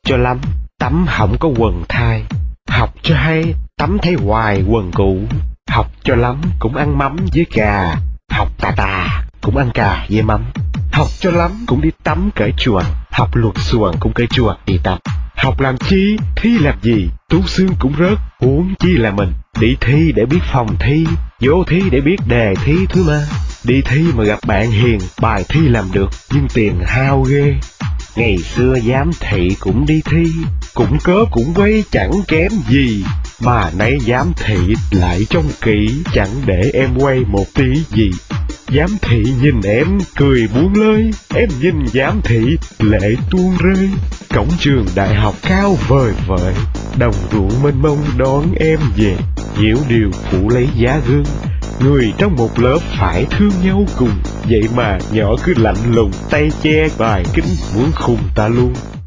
cho lắm, tắm hỏng có quần thai. Học cho hay, tắm thấy hoài quần cũ. Học cho lắm cũng ăn mắm với cà. Học tà tà cũng ăn cà với mắm. Học cho lắm cũng đi tắm cởi chuồng. Học luộc xuồng cũng cởi chuồng đi tắm. Học làm chi, thi làm gì, tú xương cũng rớt, huống chi là mình. Đi thi để biết phòng thi, vô thi để biết đề thi thứ mà. Đi thi mà gặp bạn hiền, bài thi làm được, nhưng tiền hao ghê. Ngày xưa giám thị cũng đi thi, cũng cớ cũng quay chẳng kém gì. Mà nay giám thị lại trông kỹ, chẳng để em quay một tí gì. Giám thị nhìn em cười buông lơi, em nhìn giám thị lệ tuôn rơi. Cổng trường đại học cao vời vợi, đồng ruộng mênh mông đón em về. Hiểu điều phụ lấy giá gương, người trong một lớp phải thương nhau cùng. Vậy mà nhỏ cứ lạnh lùng tay che bài kính muốn khùng ta luôn.